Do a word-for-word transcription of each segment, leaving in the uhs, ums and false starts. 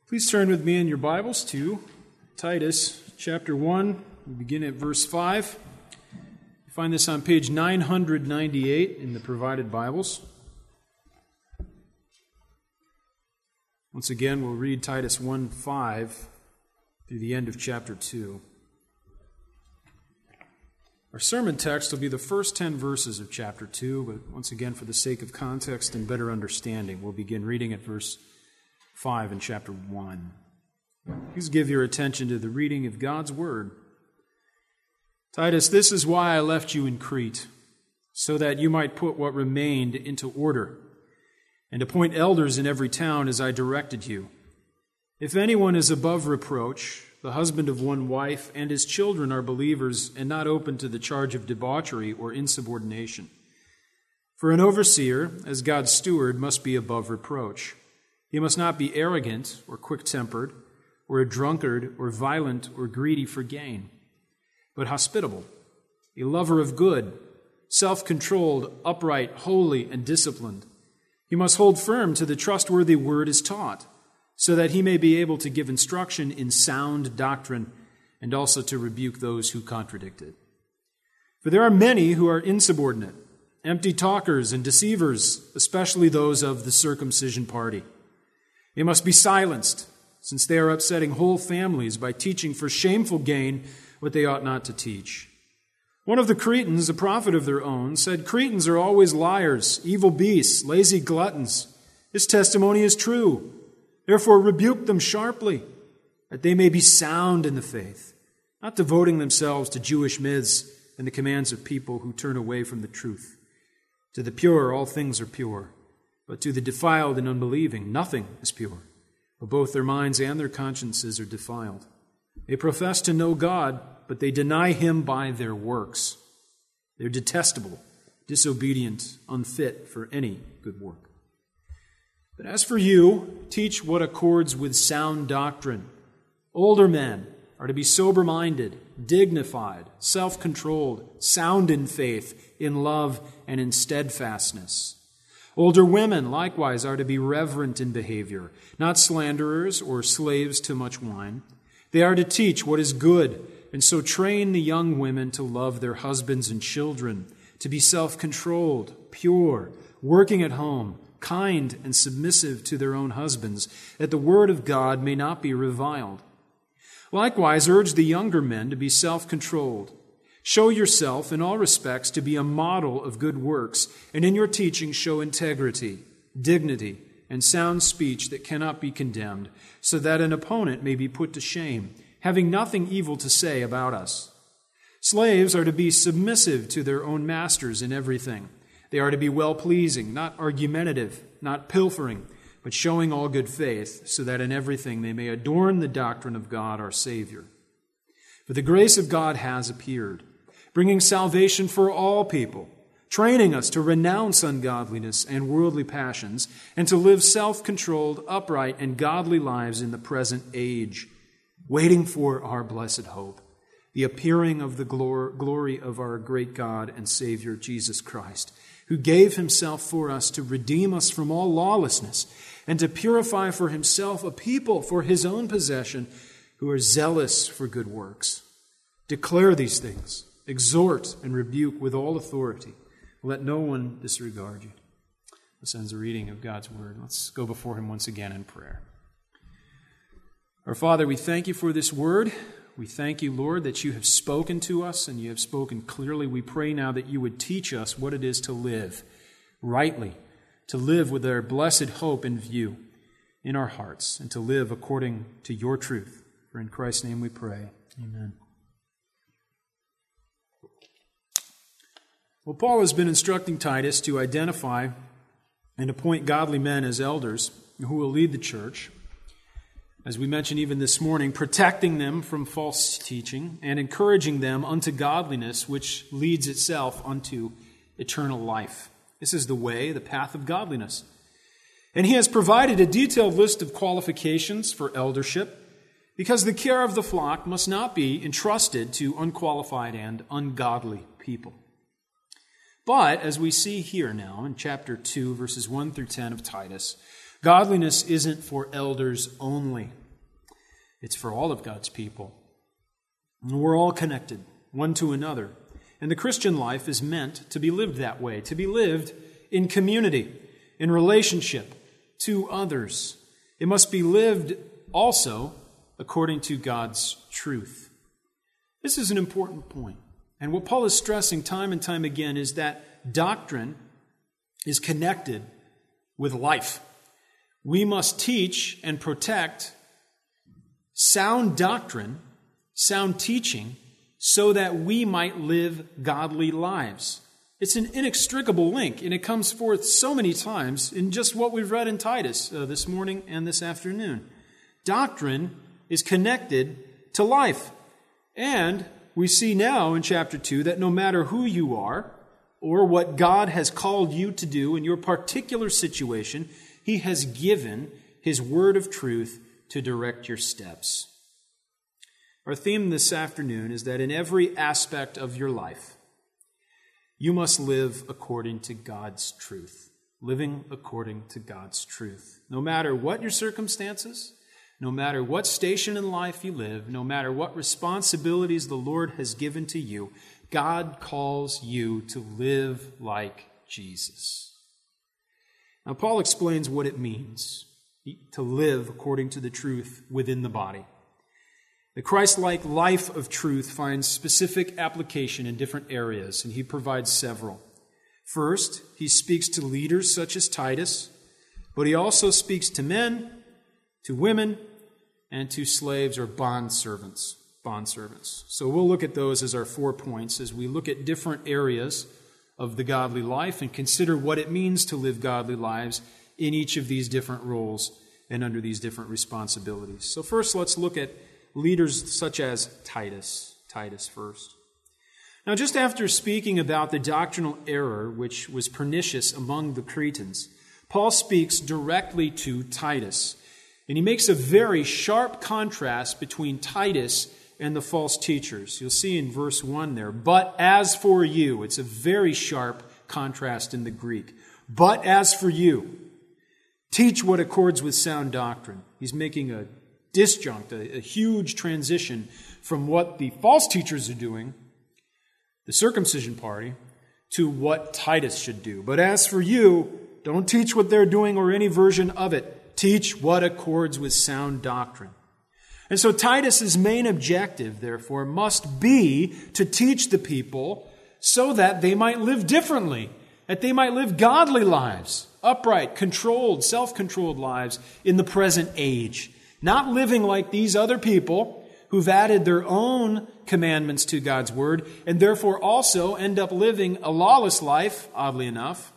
Please turn with me in your Bibles to Titus chapter one. We begin at verse five. You find this on page nine ninety-eight in the provided Bibles. Once again, we'll read Titus one five through the end of chapter two. Our sermon text will be the first ten verses of chapter two, but once again, for the sake of context and better understanding, we'll begin reading at verse five in chapter one. Please give your attention to the reading of God's Word. Titus, this is why I left you in Crete, so that you might put what remained into order, and appoint elders in every town as I directed you. If anyone is above reproach, the husband of one wife, and his children are believers and not open to the charge of debauchery or insubordination. For an overseer, as God's steward, must be above reproach. He must not be arrogant or quick-tempered, or a drunkard, or violent, or greedy for gain, but hospitable, a lover of good, self-controlled, upright, holy, and disciplined. He must hold firm to the trustworthy word as taught, so that he may be able to give instruction in sound doctrine, and also to rebuke those who contradict it. For there are many who are insubordinate, empty talkers and deceivers, especially those of the circumcision party. They must be silenced, since they are upsetting whole families by teaching for shameful gain what they ought not to teach. One of the Cretans, a prophet of their own, said, Cretans are always liars, evil beasts, lazy gluttons. His testimony is true. Therefore rebuke them sharply, that they may be sound in the faith, not devoting themselves to Jewish myths and the commands of people who turn away from the truth. To the pure all things are pure, but to the defiled and unbelieving nothing is pure, for both their minds and their consciences are defiled. They profess to know God, but they deny Him by their works. They're detestable, disobedient, unfit for any good work. But as for you, teach what accords with sound doctrine. Older men are to be sober-minded, dignified, self-controlled, sound in faith, in love, and in steadfastness. Older women likewise are to be reverent in behavior, not slanderers or slaves to much wine. They are to teach what is good, and so train the young women to love their husbands and children, to be self-controlled, pure, working at home, kind and submissive to their own husbands, that the word of God may not be reviled. Likewise, urge the younger men to be self-controlled. Show yourself in all respects to be a model of good works, and in your teaching show integrity, dignity, and sound speech that cannot be condemned, so that an opponent may be put to shame, having nothing evil to say about us. Slaves are to be submissive to their own masters in everything. They are to be well-pleasing, not argumentative, not pilfering, but showing all good faith, so that in everything they may adorn the doctrine of God our Savior. For the grace of God has appeared, bringing salvation for all people, training us to renounce ungodliness and worldly passions, and to live self-controlled, upright, and godly lives in the present age, waiting for our blessed hope, the appearing of the glor- glory of our great God and Savior, Jesus Christ, who gave Himself for us to redeem us from all lawlessness and to purify for Himself a people for His own possession who are zealous for good works. Declare these things, exhort and rebuke with all authority. Let no one disregard you. This ends the reading of God's Word. Let's go before Him once again in prayer. Our Father, we thank You for this Word. We thank You, Lord, that You have spoken to us and You have spoken clearly. We pray now that You would teach us what it is to live rightly, to live with our blessed hope in view in our hearts, and to live according to Your truth. For in Christ's name we pray. Amen. Well, Paul has been instructing Titus to identify and appoint godly men as elders who will lead the church. As we mentioned even this morning, protecting them from false teaching and encouraging them unto godliness, which leads itself unto eternal life. This is the way, the path of godliness. And he has provided a detailed list of qualifications for eldership, because the care of the flock must not be entrusted to unqualified and ungodly people. But, as we see here now in chapter two, verses one through ten of Titus, Godliness isn't for elders only. It's for all of God's people. And we're all connected, one to another. And the Christian life is meant to be lived that way, to be lived in community, in relationship to others. It must be lived also according to God's truth. This is an important point. And what Paul is stressing time and time again is that doctrine is connected with life. We must teach and protect sound doctrine, sound teaching, so that we might live godly lives. It's an inextricable link, and it comes forth so many times in just what we've read in Titus uh, this morning and this afternoon. Doctrine is connected to life. And we see now in chapter two that no matter who you are or what God has called you to do in your particular situation, He has given His word of truth to direct your steps. Our theme this afternoon is that in every aspect of your life, you must live according to God's truth. Living according to God's truth. No matter what your circumstances, no matter what station in life you live, no matter what responsibilities the Lord has given to you, God calls you to live like Jesus. Now, Paul explains what it means to live according to the truth within the body. The Christ-like life of truth finds specific application in different areas, and he provides several. First, he speaks to leaders such as Titus, but he also speaks to men, to women, and to slaves or bond servants. Bond servants. So we'll look at those as our four points as we look at different areas of the godly life and consider what it means to live godly lives in each of these different roles and under these different responsibilities. So first, let's look at leaders such as Titus. Titus first. Now, just after speaking about the doctrinal error which was pernicious among the Cretans, Paul speaks directly to Titus. And he makes a very sharp contrast between Titus and the false teachers. You'll see in verse one there, but as for you, it's a very sharp contrast in the Greek. But as for you, teach what accords with sound doctrine. He's making a disjunct, a, a huge transition from what the false teachers are doing, the circumcision party, to what Titus should do. But as for you, don't teach what they're doing or any version of it. Teach what accords with sound doctrine. And so Titus's main objective, therefore, must be to teach the people so that they might live differently, that they might live godly lives, upright, controlled, self-controlled lives in the present age. Not living like these other people who've added their own commandments to God's word and therefore also end up living a lawless life, oddly enough,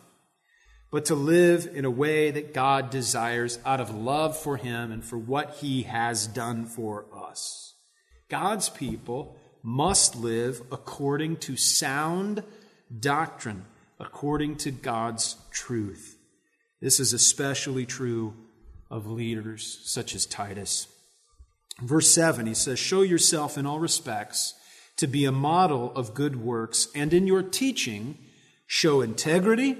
but to live in a way that God desires out of love for Him and for what He has done for us. God's people must live according to sound doctrine, according to God's truth. This is especially true of leaders such as Titus. Verse seven, he says, show yourself in all respects to be a model of good works, and in your teaching show integrity,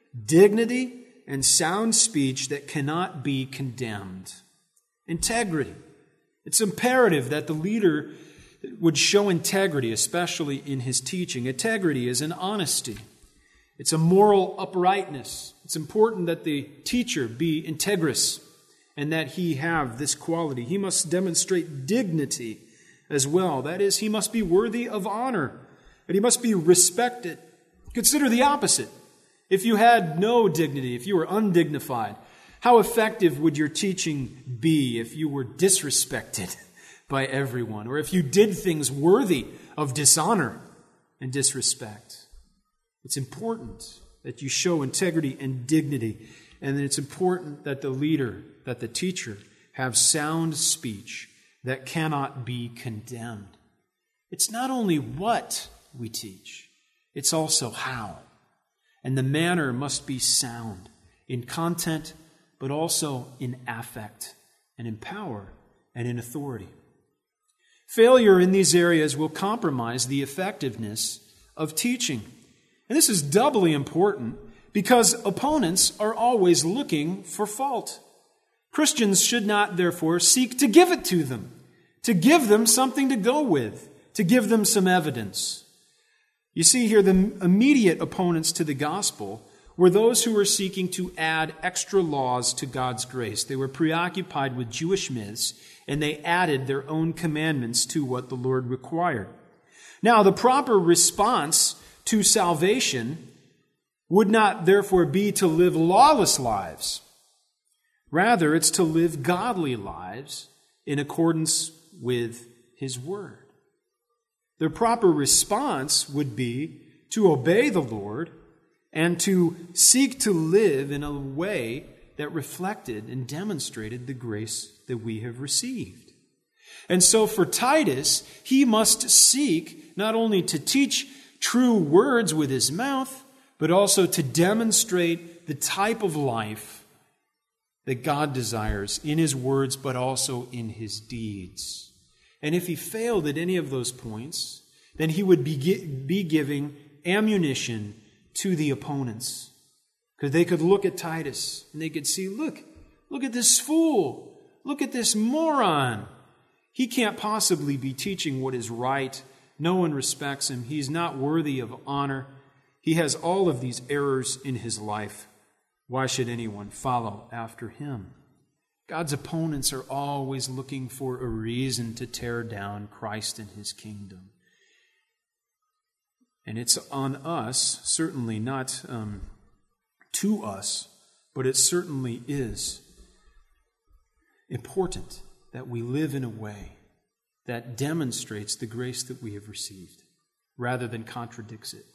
dignity, and sound speech that cannot be condemned. Integrity. It's imperative that the leader would show integrity, especially in his teaching. Integrity is an honesty. It's a moral uprightness. It's important that the teacher be integrous and that he have this quality. He must demonstrate dignity as well. That is, he must be worthy of honor, and he must be respected. Consider the opposite. If you had no dignity, if you were undignified, how effective would your teaching be if you were disrespected by everyone, or if you did things worthy of dishonor and disrespect? It's important that you show integrity and dignity, and it's important that the leader, that the teacher, have sound speech that cannot be condemned. It's not only what we teach, it's also how. And the manner must be sound in content, but also in affect and in power and in authority. Failure in these areas will compromise the effectiveness of teaching. And this is doubly important because opponents are always looking for fault. Christians should not, therefore, seek to give it to them, to give them something to go with, to give them some evidence. You see here, the immediate opponents to the gospel were those who were seeking to add extra laws to God's grace. They were preoccupied with Jewish myths, and they added their own commandments to what the Lord required. Now, the proper response to salvation would not, therefore, be to live lawless lives. Rather, it's to live godly lives in accordance with His Word. The proper response would be to obey the Lord and to seek to live in a way that reflected and demonstrated the grace that we have received. And so for Titus, he must seek not only to teach true words with his mouth, but also to demonstrate the type of life that God desires in His words, but also in His deeds. And if he failed at any of those points, then he would be, be giving ammunition to the opponents. Because they could look at Titus and they could see, look, look at this fool. Look at this moron. He can't possibly be teaching what is right. No one respects him. He's not worthy of honor. He has all of these errors in his life. Why should anyone follow after him? God's opponents are always looking for a reason to tear down Christ and His kingdom. And it's on us, certainly not um, to us, but it certainly is important that we live in a way that demonstrates the grace that we have received, rather than contradicts it.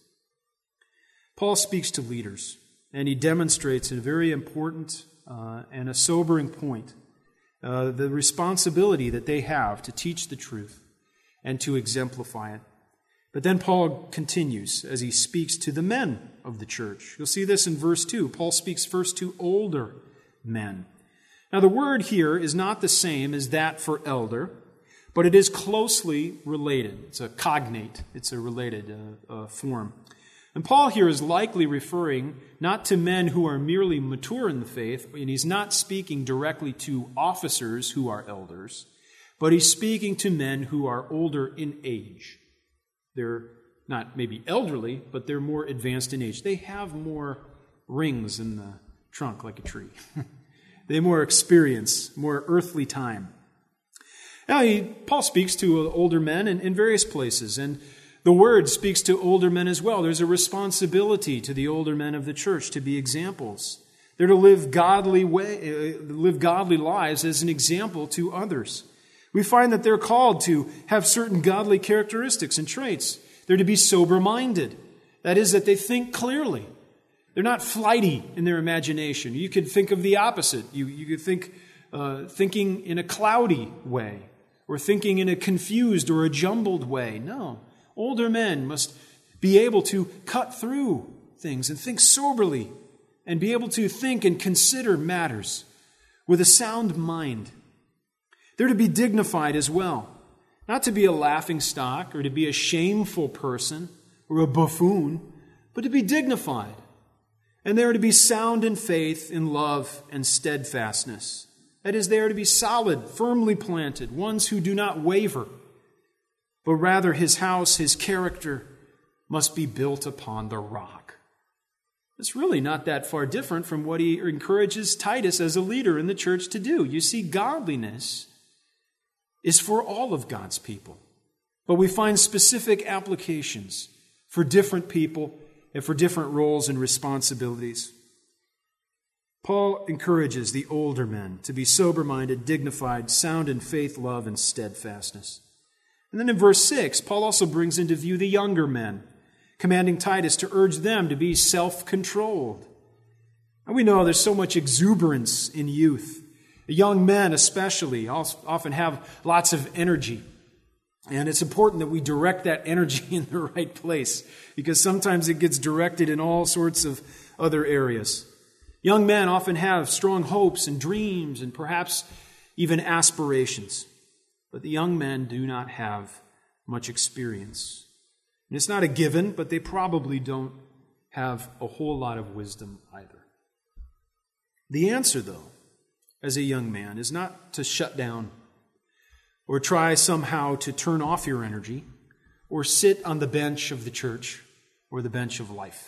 Paul speaks to leaders, and he demonstrates a very important uh, and a sobering point, uh, the responsibility that they have to teach the truth and to exemplify it. But then Paul continues as he speaks to the men of the church. You'll see this in verse two. Paul speaks first to older men. Now, the word here is not the same as that for elder, but it is closely related. It's a cognate. It's a related uh, uh, form. And Paul here is likely referring not to men who are merely mature in the faith, and he's not speaking directly to officers who are elders, but he's speaking to men who are older in age. They're not maybe elderly, but they're more advanced in age. They have more rings in the trunk like a tree. They have more experience, more earthly time. Now, he, Paul speaks to older men in, in various places, and the Word speaks to older men as well. There's a responsibility to the older men of the church to be examples. They're to live godly way, uh, live godly lives as an example to others. We find that they're called to have certain godly characteristics and traits. They're to be sober-minded. That is, that they think clearly. They're not flighty in their imagination. You could think of the opposite. You, you could think uh, thinking in a cloudy way, or thinking in a confused or a jumbled way. No. Older men must be able to cut through things and think soberly and be able to think and consider matters with a sound mind. They're to be dignified as well, not to be a laughingstock or to be a shameful person or a buffoon, but to be dignified. And they are to be sound in faith, in love, and steadfastness. That is, they are to be solid, firmly planted, ones who do not waver, but rather his house, his character, must be built upon the rock. It's really not that far different from what he encourages Titus as a leader in the church to do. You see, godliness is for all of God's people, but we find specific applications for different people and for different roles and responsibilities. Paul encourages the older men to be sober-minded, dignified, sound in faith, love, and steadfastness. And then in verse six, Paul also brings into view the younger men, commanding Titus to urge them to be self-controlled. And we know there's so much exuberance in youth. Young men especially often have lots of energy. And it's important that we direct that energy in the right place, because sometimes it gets directed in all sorts of other areas. Young men often have strong hopes and dreams and perhaps even aspirations. But the young men do not have much experience. And it's not a given, but they probably don't have a whole lot of wisdom either. The answer, though, as a young man is not to shut down or try somehow to turn off your energy or sit on the bench of the church or the bench of life,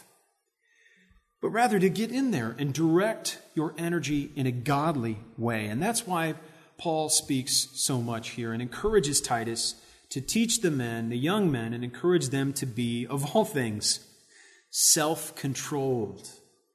but rather to get in there and direct your energy in a godly way. And that's why Paul speaks so much here and encourages Titus to teach the men, the young men, and encourage them to be, of all things, self-controlled.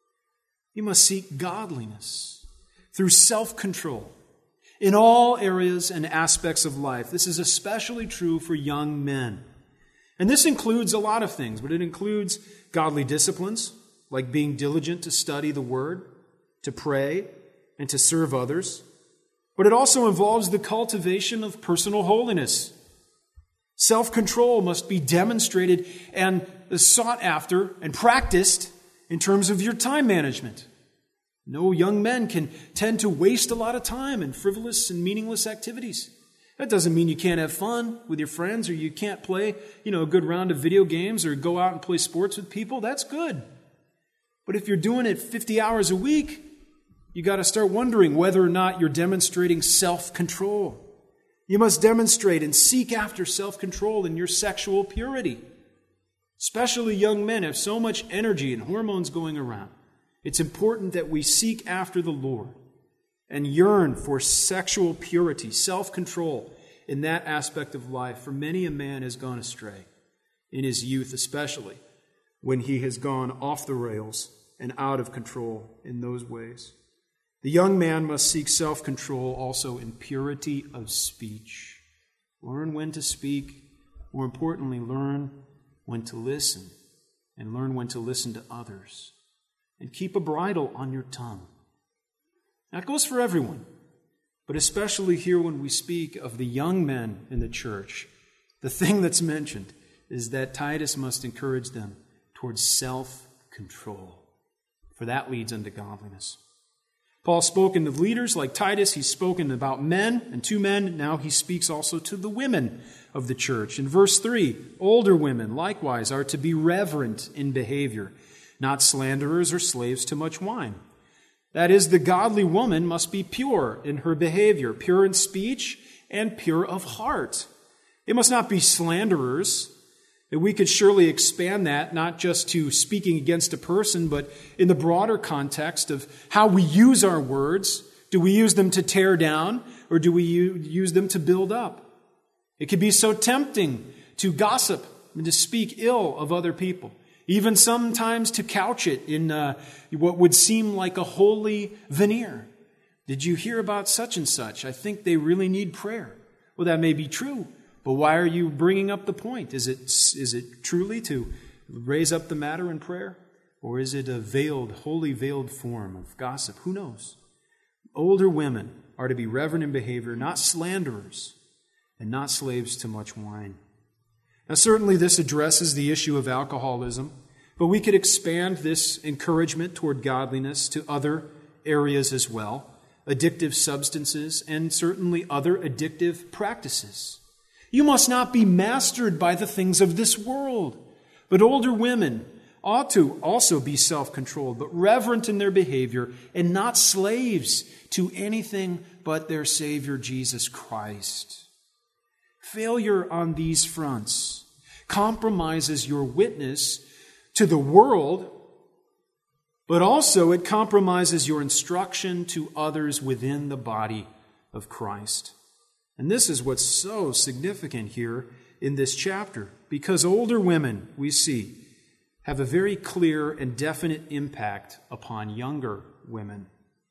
You must seek godliness through self-control in all areas and aspects of life. This is especially true for young men. And this includes a lot of things, but it includes godly disciplines, like being diligent to study the Word, to pray, and to serve others. But it also involves the cultivation of personal holiness. Self-control must be demonstrated and sought after and practiced in terms of your time management. No young men can tend to waste a lot of time in frivolous and meaningless activities. That doesn't mean you can't have fun with your friends or you can't play, you know, a good round of video games or go out and play sports with people. That's good. But if you're doing it fifty hours a week, you got to start wondering whether or not you're demonstrating self-control. You must demonstrate and seek after self-control in your sexual purity. Especially young men have so much energy and hormones going around. It's important that we seek after the Lord and yearn for sexual purity, self-control in that aspect of life. For many a man has gone astray, in his youth especially, when he has gone off the rails and out of control in those ways. The young man must seek self-control also in purity of speech. Learn when to speak. More importantly, learn when to listen, and learn when to listen to others. And keep a bridle on your tongue. That goes for everyone, but especially here when we speak of the young men in the church, the thing that's mentioned is that Titus must encourage them towards self-control, for that leads unto godliness. Paul spoken of leaders like Titus. He's spoken about men and to men. Now he speaks also to the women of the church. In verse three, older women likewise are to be reverent in behavior, not slanderers or slaves to much wine. That is, the godly woman must be pure in her behavior, pure in speech and pure of heart. It must not be slanderers. We could surely expand that, not just to speaking against a person, but in the broader context of how we use our words. Do we use them to tear down, or do we use them to build up? It could be so tempting to gossip and to speak ill of other people, even sometimes to couch it in uh, what would seem like a holy veneer. Did you hear about such and such? I think they really need prayer. Well, that may be true. But why are you bringing up the point? Is it is it truly to raise up the matter in prayer? Or is it a veiled, wholly veiled form of gossip? Who knows? Older women are to be reverent in behavior, not slanderers, and not slaves to much wine. Now certainly this addresses the issue of alcoholism, but we could expand this encouragement toward godliness to other areas as well, addictive substances, and certainly other addictive practices. You must not be mastered by the things of this world. But older women ought to also be self-controlled, but reverent in their behavior, and not slaves to anything but their Savior, Jesus Christ. Failure on these fronts compromises your witness to the world, but also it compromises your instruction to others within the body of Christ. And this is what's so significant here in this chapter, because older women, we see, have a very clear and definite impact upon younger women.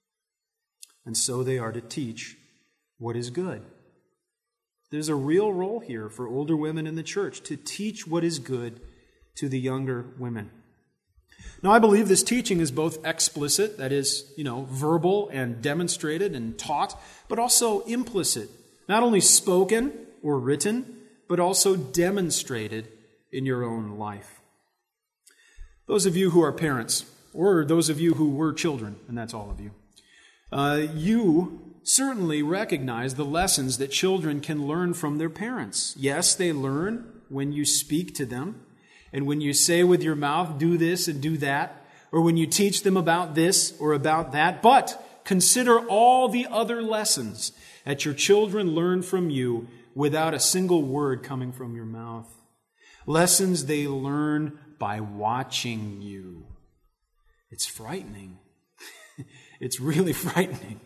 And so they are to teach what is good. There's a real role here for older women in the church to teach what is good to the younger women. Now, I believe this teaching is both explicit, that is, you know, verbal and demonstrated and taught, but also implicit. Not only spoken or written, but also demonstrated in your own life. Those of you who are parents, or those of you who were children, and that's all of you, uh, you certainly recognize the lessons that children can learn from their parents. Yes, they learn when you speak to them, and when you say with your mouth, do this and do that, or when you teach them about this or about that, but consider all the other lessons that your children learn from you without a single word coming from your mouth. Lessons they learn by watching you. It's frightening. It's really frightening.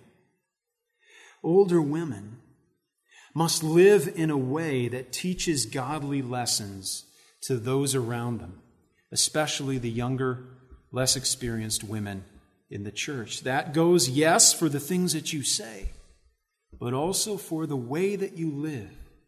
Older women must live in a way that teaches godly lessons to those around them, especially the younger, less experienced women in the church. That goes, yes, for the things that you say, but also for the way that you live.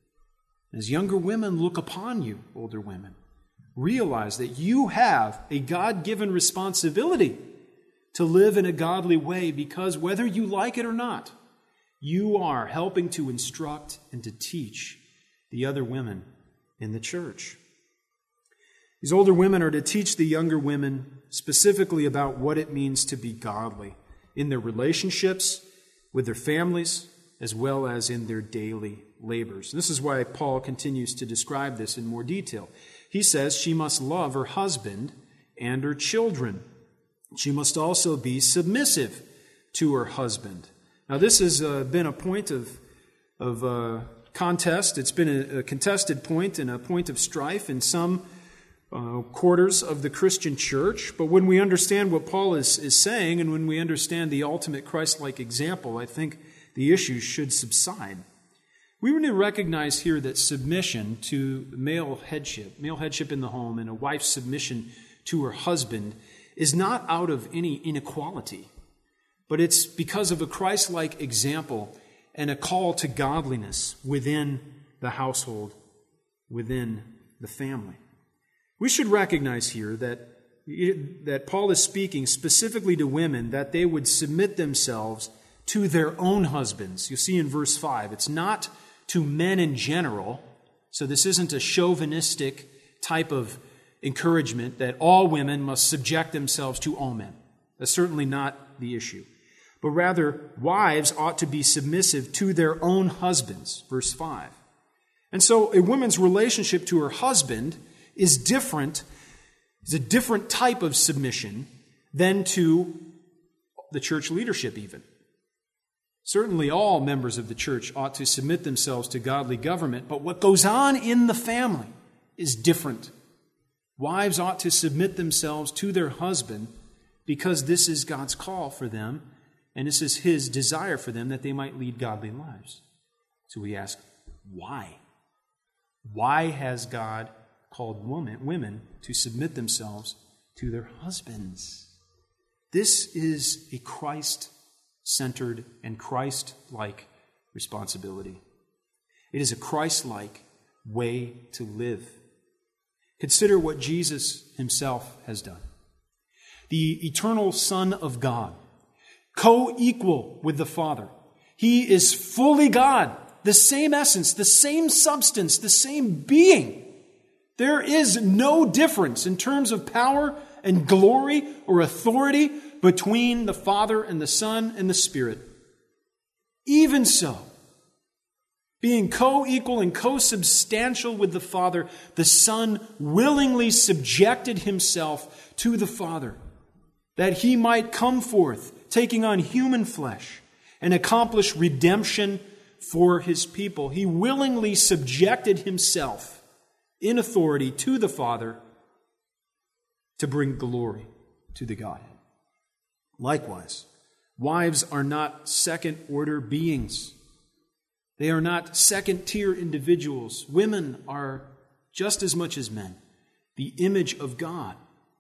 As younger women look upon you, older women, realize that you have a God-given responsibility to live in a godly way, because whether you like it or not, you are helping to instruct and to teach the other women in the church. These older women are to teach the younger women specifically about what it means to be godly in their relationships with their families, as well as in their daily labors. This is why Paul continues to describe this in more detail. He says she must love her husband and her children. She must also be submissive to her husband. Now, this has uh, been a point of, of uh, contest. It's been a, a contested point and a point of strife in some uh, quarters of the Christian church. But when we understand what Paul is, is saying, and when we understand the ultimate Christ-like example, I think the issues should subside. We want to recognize here that submission to male headship, male headship in the home, and a wife's submission to her husband is not out of any inequality, but it's because of a Christ-like example and a call to godliness within the household, within the family. We should recognize here that, that Paul is speaking specifically to women, that they would submit themselves to their own husbands. You see in verse five, it's not to men in general, so this isn't a chauvinistic type of encouragement that all women must subject themselves to all men. That's certainly not the issue. But rather, wives ought to be submissive to their own husbands, verse five. And so a woman's relationship to her husband is different, is a different type of submission than to the church leadership even. Certainly all members of the church ought to submit themselves to godly government, but what goes on in the family is different. Wives ought to submit themselves to their husband because this is God's call for them, and this is His desire for them, that they might lead godly lives. So we ask, why? Why has God called women, women to submit themselves to their husbands? This is a Christ-centered and Christ-like responsibility. It is a Christ-like way to live. Consider what Jesus Himself has done. The eternal Son of God, co-equal with the Father. He is fully God, the same essence, the same substance, the same being. There is no difference in terms of power and glory or authority between the Father and the Son and the Spirit. Even so, being co-equal and co-substantial with the Father, the Son willingly subjected Himself to the Father, that He might come forth, taking on human flesh, and accomplish redemption for His people. He willingly subjected Himself in authority to the Father to bring glory to the Godhead. Likewise, wives are not second-order beings. They are not second-tier individuals. Women are, just as much as men, the image of God.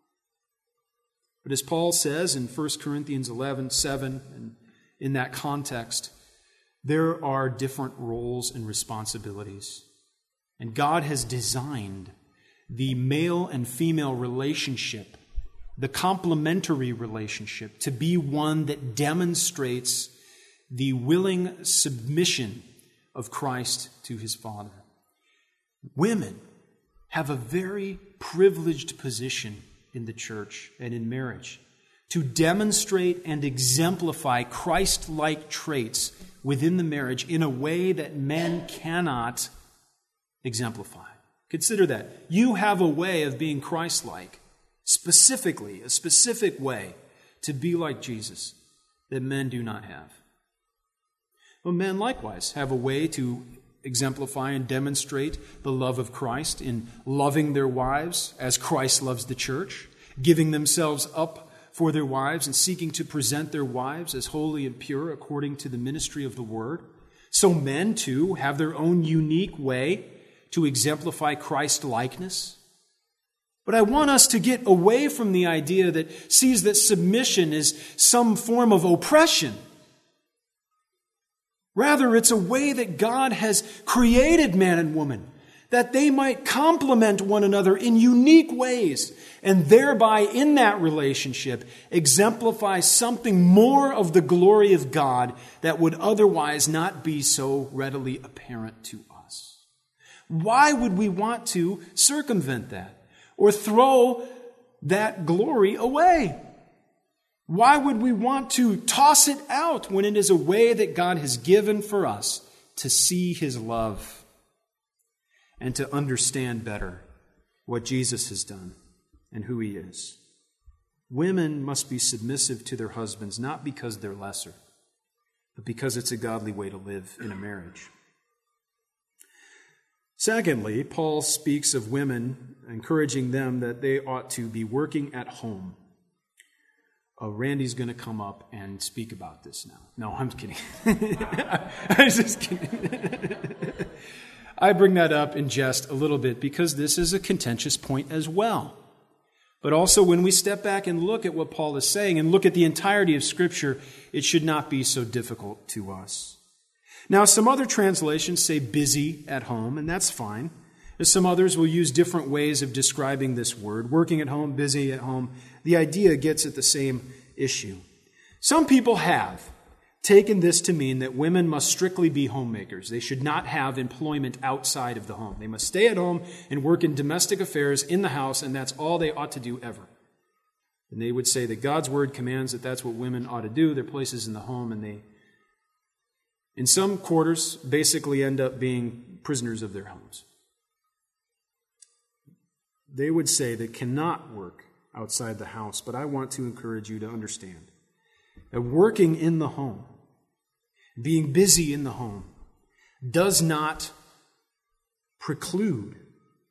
But as Paul says in First Corinthians eleven seven, and in that context, there are different roles and responsibilities. And God has designed the male and female relationship, the complementary relationship, to be one that demonstrates the willing submission of Christ to His Father. Women have a very privileged position in the church and in marriage to demonstrate and exemplify Christ-like traits within the marriage in a way that men cannot exemplify. Consider that. You have a way of being Christ-like, specifically, a specific way to be like Jesus. that men do not have. But men likewise have a way to exemplify and demonstrate the love of Christ in loving their wives as Christ loves the church, giving themselves up for their wives and seeking to present their wives as holy and pure according to the ministry of the word. So men, too, have their own unique way to exemplify Christ-likeness. But I want us to get away from the idea that sees that submission is some form of oppression. Rather, it's a way that God has created man and woman, that they might complement one another in unique ways, and thereby, in that relationship, exemplify something more of the glory of God that would otherwise not be so readily apparent to us. Why would we want to circumvent that or throw that glory away? Why would we want to toss it out when it is a way that God has given for us to see His love and to understand better what Jesus has done and who He is? Women must be submissive to their husbands, not because they're lesser, but because it's a godly way to live in a marriage. Secondly, Paul speaks of women, encouraging them that they ought to be working at home. Uh, Randy's going to come up and speak about this now. No, I'm kidding. I was just kidding. I bring that up in jest a little bit because this is a contentious point as well. But also when we step back and look at what Paul is saying and look at the entirety of Scripture, it should not be so difficult to us. Now, some other translations say busy at home, and that's fine. Some others will use different ways of describing this word. Working at home, busy at home. The idea gets at the same issue. Some people have taken this to mean that women must strictly be homemakers. They should not have employment outside of the home. They must stay at home and work in domestic affairs in the house, and that's all they ought to do ever. And they would say that God's word commands that that's what women ought to do. Their place is in the home, and they, in some quarters, basically end up being prisoners of their homes. They would say they cannot work outside the house, but I want to encourage you to understand that working in the home, being busy in the home, does not preclude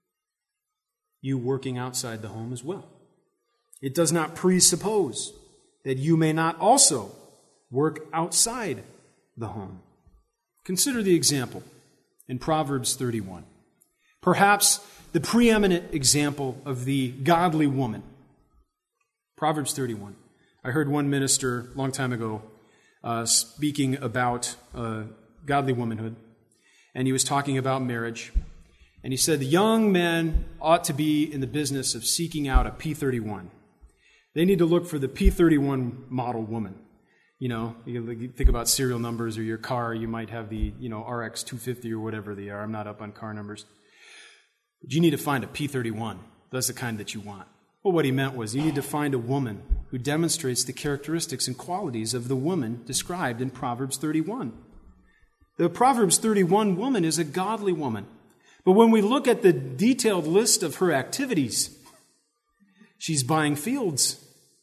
you working outside the home as well. It does not presuppose that you may not also work outside the home. Consider the example in Proverbs thirty-one. Perhaps the preeminent example of the godly woman. Proverbs thirty-one. I heard one minister a long time ago uh, speaking about uh, godly womanhood, and he was talking about marriage. And he said the young men ought to be in the business of seeking out a P thirty-one. They need to look for the P thirty-one model woman. You know, you think about serial numbers or your car, you might have the, you know, R X two fifty or whatever they are. I'm not up on car numbers. But you need to find a P thirty-one. That's the kind that you want. Well, what he meant was you need to find a woman who demonstrates the characteristics and qualities of the woman described in Proverbs thirty-one. The Proverbs thirty-one woman is a godly woman. But when we look at the detailed list of her activities, she's buying fields.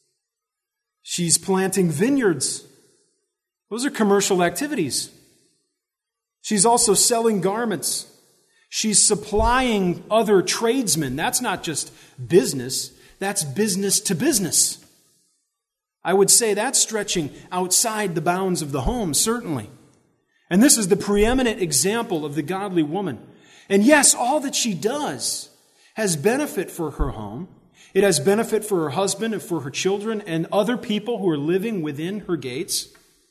She's planting vineyards. Those are commercial activities. She's also selling garments. She's supplying other tradesmen. That's not just business. That's business to business. I would say that's stretching outside the bounds of the home, certainly. And this is the preeminent example of the godly woman. And yes, all that she does has benefit for her home. It has benefit for her husband and for her children and other people who are living within her gates.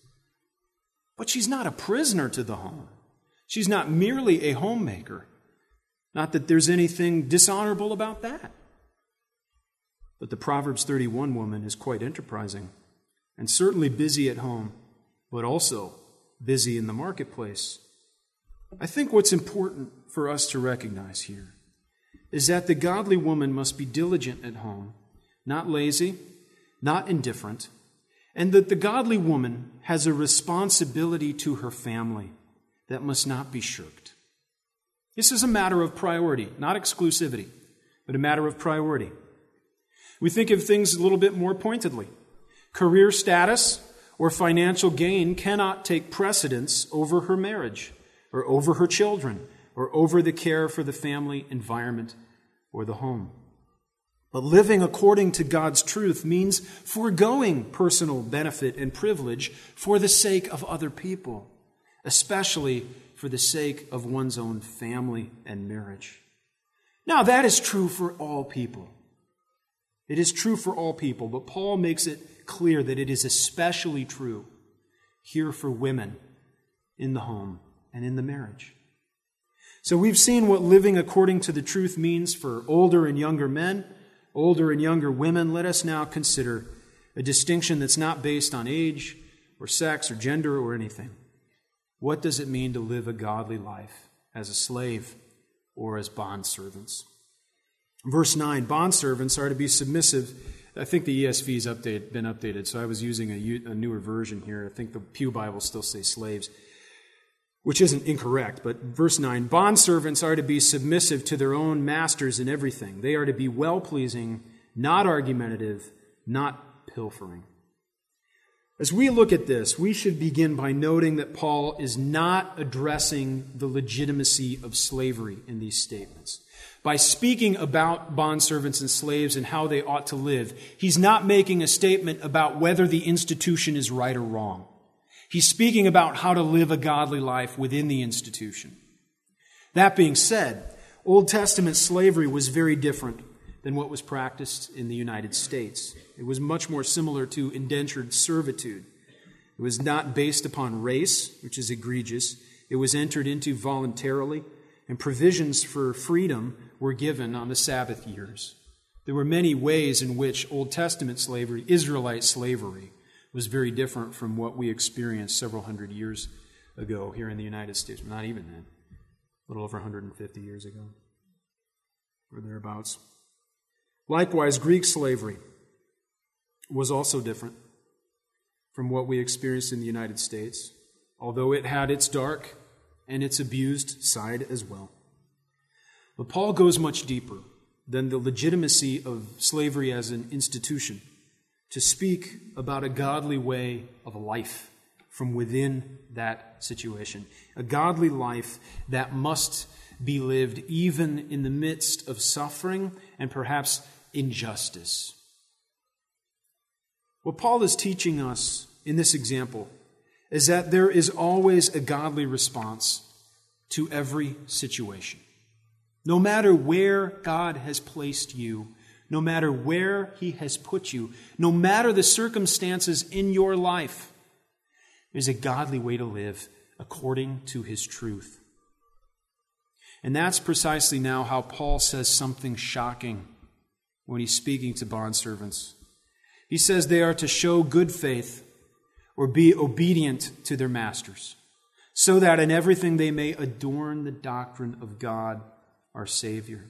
But she's not a prisoner to the home. She's not merely a homemaker. Not that there's anything dishonorable about that. But the Proverbs thirty-one woman is quite enterprising and certainly busy at home, but also busy in the marketplace. I think what's important for us to recognize here is that the godly woman must be diligent at home, not lazy, not indifferent, and that the godly woman has a responsibility to her family that must not be shirked. This is a matter of priority, not exclusivity, but a matter of priority. We think of things a little bit more pointedly. Career status or financial gain cannot take precedence over her marriage, or over her children, or over the care for the family environment or the home. But living according to God's truth means foregoing personal benefit and privilege for the sake of other people, especially for the sake of one's own family and marriage. Now, that is true for all people. It is true for all people, but Paul makes it clear that it is especially true here for women in the home and in the marriage. So we've seen what living according to the truth means for older and younger men, older and younger women. Let us now consider a distinction that's not based on age or sex or gender or anything. What does it mean to live a godly life as a slave or as bondservants? Verse nine, bondservants are to be submissive. I think the E S V has updated, been updated, so I was using a, a newer version here. I think the Pew Bible still says slaves, which isn't incorrect, but verse nine, bondservants are to be submissive to their own masters in everything. They are to be well-pleasing, not argumentative, not pilfering. As we look at this, we should begin by noting that Paul is not addressing the legitimacy of slavery in these statements. By speaking about bondservants and slaves and how they ought to live, he's not making a statement about whether the institution is right or wrong. He's speaking about how to live a godly life within the institution. That being said, Old Testament slavery was very different than what was practiced in the United States. It was much more similar to indentured servitude. It was not based upon race, which is egregious. It was entered into voluntarily, and provisions for freedom were given on the Sabbath years. There were many ways in which Old Testament slavery, Israelite slavery, was very different from what we experienced several hundred years ago here in the United States. Not even then. A little over one hundred fifty years ago, or thereabouts. Likewise, Greek slavery was also different from what we experienced in the United States, although it had its dark and its abused side as well. But Paul goes much deeper than the legitimacy of slavery as an institution to speak about a godly way of life from within that situation. A godly life that must be lived even in the midst of suffering and perhaps injustice. What Paul is teaching us in this example is that there is always a godly response to every situation. No matter where God has placed you, no matter where He has put you, no matter the circumstances in your life, there's a godly way to live according to His truth. And that's precisely now how Paul says something shocking when he's speaking to bondservants. He says they are to show good faith or be obedient to their masters, so that in everything they may adorn the doctrine of God, our Savior.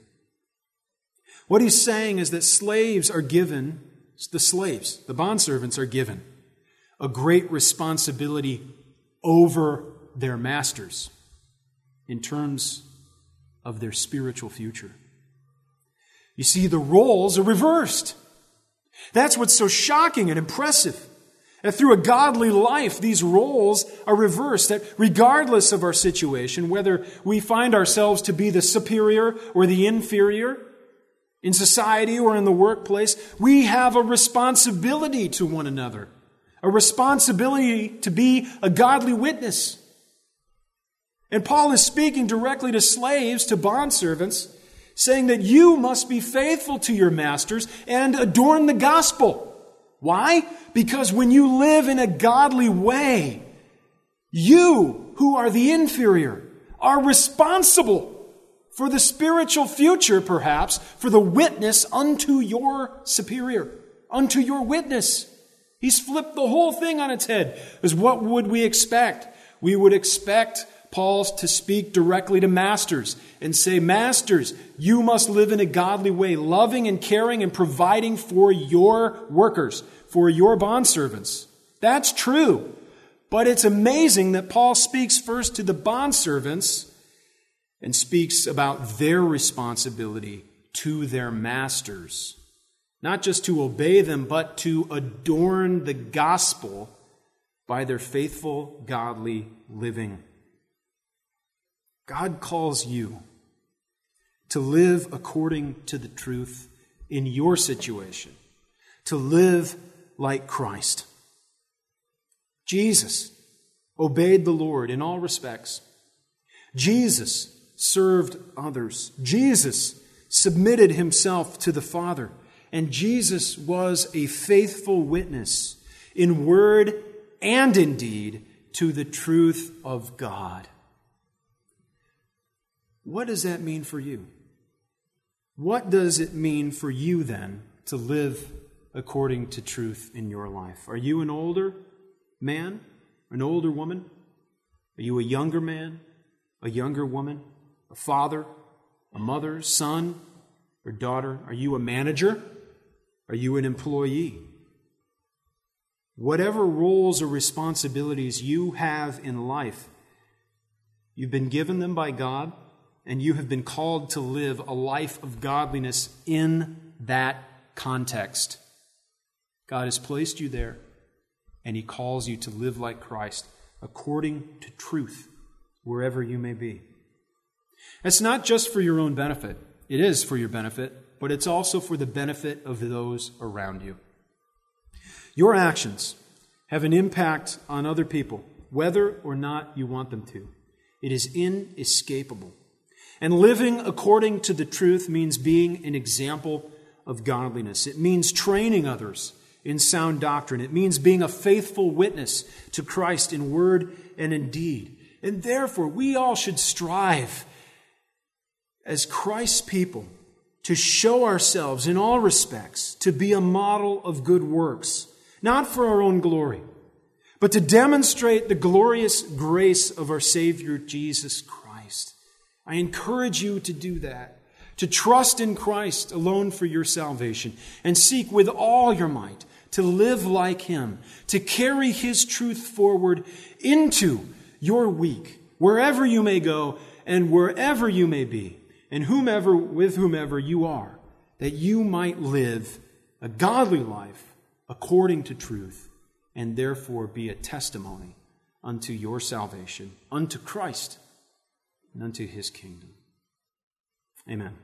What he's saying is that slaves are given, the slaves, the bondservants are given a great responsibility over their masters in terms of their spiritual future. You see, the roles are reversed. That's what's so shocking and impressive. That through a godly life, these roles are reversed. That regardless of our situation, whether we find ourselves to be the superior or the inferior, in society or in the workplace, we have a responsibility to one another. A responsibility to be a godly witness. And Paul is speaking directly to slaves, to bondservants, saying that you must be faithful to your masters and adorn the gospel. Why? Because when you live in a godly way, you, who are the inferior, are responsible for the spiritual future, perhaps, for the witness unto your superior, unto your witness. He's flipped the whole thing on its head. Because what would we expect? We would expect Paul to speak directly to masters and say, masters, you must live in a godly way, loving and caring and providing for your workers, for your bondservants. That's true. But it's amazing that Paul speaks first to the bondservants and speaks about their responsibility to their masters. Not just to obey them, but to adorn the gospel by their faithful, godly living. God calls you to live according to the truth in your situation, to live like Christ. Jesus obeyed the Lord in all respects. Jesus served others. Jesus submitted himself to the Father. And Jesus was a faithful witness in word and in deed to the truth of God. What does that mean for you? What does it mean for you then to live according to truth in your life? Are you an older man, an older woman? Are you a younger man, a younger woman, a father, a mother, son, or daughter? Are you a manager? Are you an employee? Whatever roles or responsibilities you have in life, you've been given them by God, and you have been called to live a life of godliness in that context. God has placed you there, and He calls you to live like Christ according to truth, wherever you may be. It's not just for your own benefit. It is for your benefit, but it's also for the benefit of those around you. Your actions have an impact on other people, whether or not you want them to. It is inescapable. And living according to the truth means being an example of godliness. It means training others in sound doctrine. It means being a faithful witness to Christ in word and in deed. And therefore, we all should strive as Christ's people to show ourselves in all respects to be a model of good works, not for our own glory, but to demonstrate the glorious grace of our Savior Jesus Christ. I encourage you to do that, to trust in Christ alone for your salvation, and seek with all your might to live like Him, to carry His truth forward into your week, wherever you may go and wherever you may be, and whomever with whomever you are, that you might live a godly life according to truth, and therefore be a testimony unto your salvation, unto Christ, and unto His kingdom. Amen.